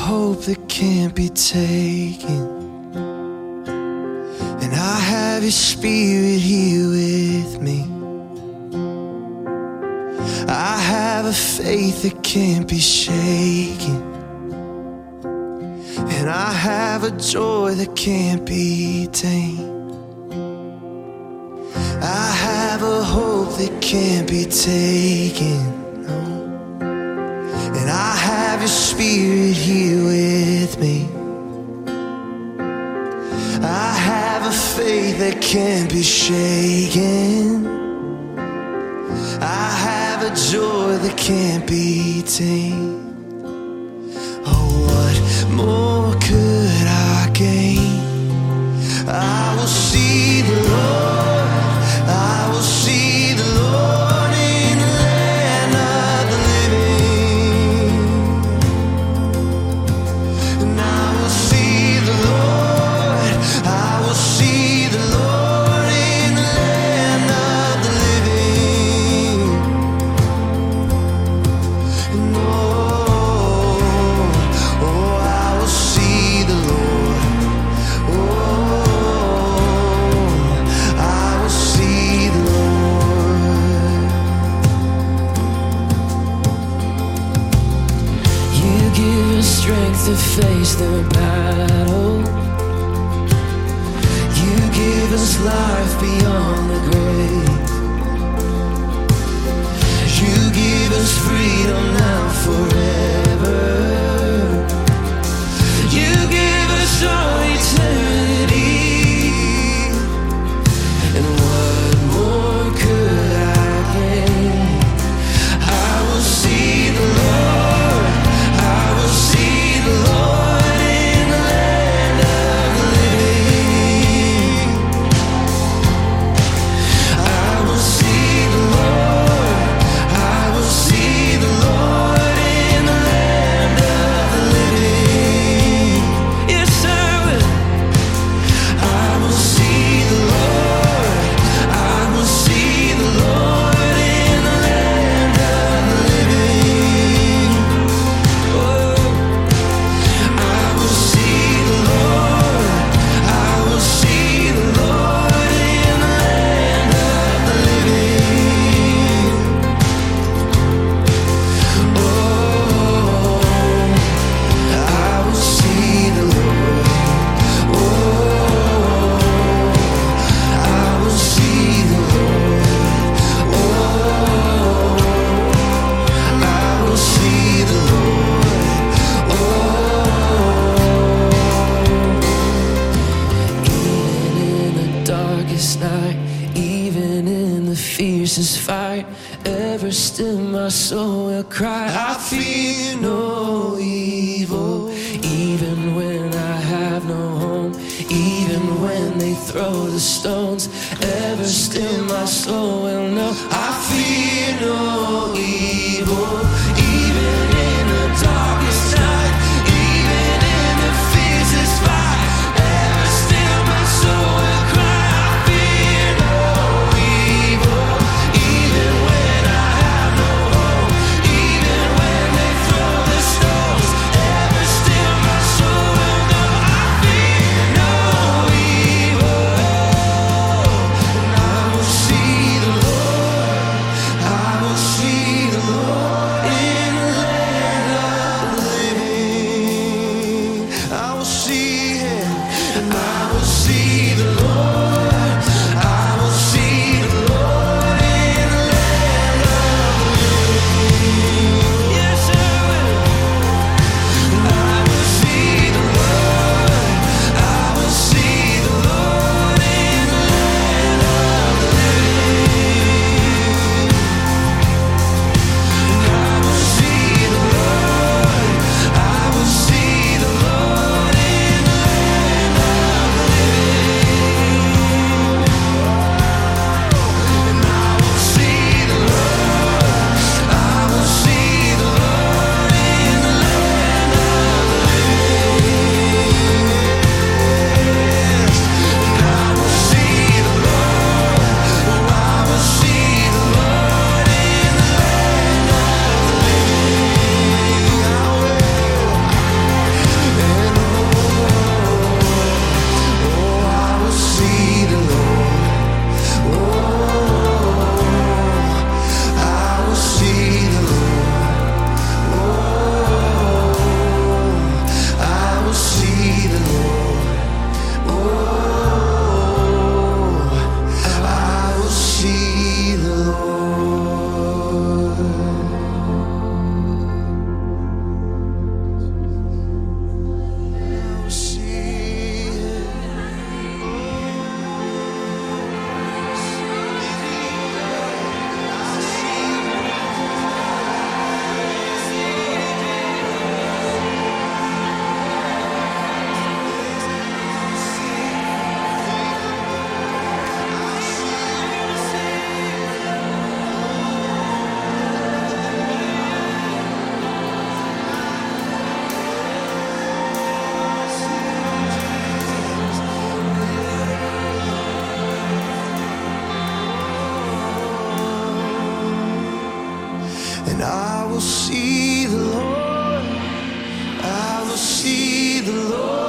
hope that can't be taken, and I have your spirit here with me. I have a faith that can't be shaken, and I have a joy that can't be tamed. I have a hope that can't be taken, no. And I have your spirit here with me. I have a faith that can't be shaken. I have a joy that can't be tamed. Oh, what more could I gain? I will see the Lord. I will see the Lord in the land of the living. And I will see the Lord. I will see the Lord in the land of the living. And I will see the Lord. I will see the Lord. You give us strength to face the battle. You give us life beyond the grave. You give us freedom now forever. You give us all eternity. And what more could I gain? I will see the Lord. I will see the Lord in the land of the living. I will see the Lord. I will see the Lord in the land of the living. Yes, I will. I will see the Lord. I will see the Lord in the land of the living. Oh, I will see the Lord. I will see the Lord in the land of the living. Oh, I will see the Lord. Oh, I will see the Lord. Oh, I will see the Lord. Even in the darkest night, even in the fiercest fight, ever still my soul will cry, I fear no evil. Even when I have no home, even when they throw the stones, ever still my soul will know, I fear no evil. Even in the darkest night, even in the fiercest fight, ever still my soul will cry, I fear no evil. Even when I have no hope, even when they throw the stones, ever still my soul will know, I fear no evil. And I will see the Lord. I will see will see the Lord. I will see the Lord.